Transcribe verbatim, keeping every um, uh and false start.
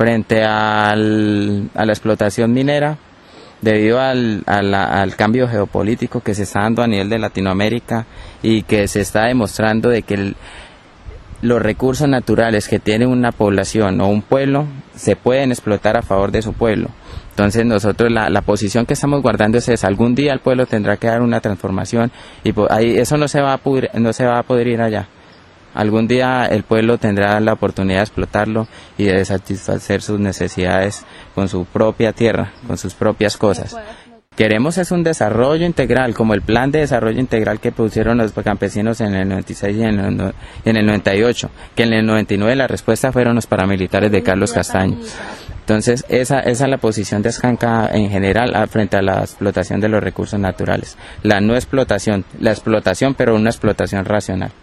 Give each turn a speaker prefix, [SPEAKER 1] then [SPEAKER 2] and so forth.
[SPEAKER 1] frente al, a la explotación minera, debido al, a la, al cambio geopolítico que se está dando a nivel de Latinoamérica y que se está demostrando de que el, los recursos naturales que tiene una población o un pueblo se pueden explotar a favor de su pueblo. Entonces nosotros la, la posición que estamos guardando es esa: algún día el pueblo tendrá que dar una transformación y ahí eso no se va a poder, no se va a poder ir allá. Algún día el pueblo tendrá la oportunidad de explotarlo y de satisfacer sus necesidades con su propia tierra, con sus propias cosas. Queremos es un desarrollo integral, como el plan de desarrollo integral que pusieron los campesinos en el noventa y seis y en el, en el noventa y ocho, que en el noventa y nueve la respuesta fueron los paramilitares de Carlos Castaño. Entonces esa, esa es la posición de Escanca en general frente a la explotación de los recursos naturales. La no explotación, la explotación pero una explotación racional.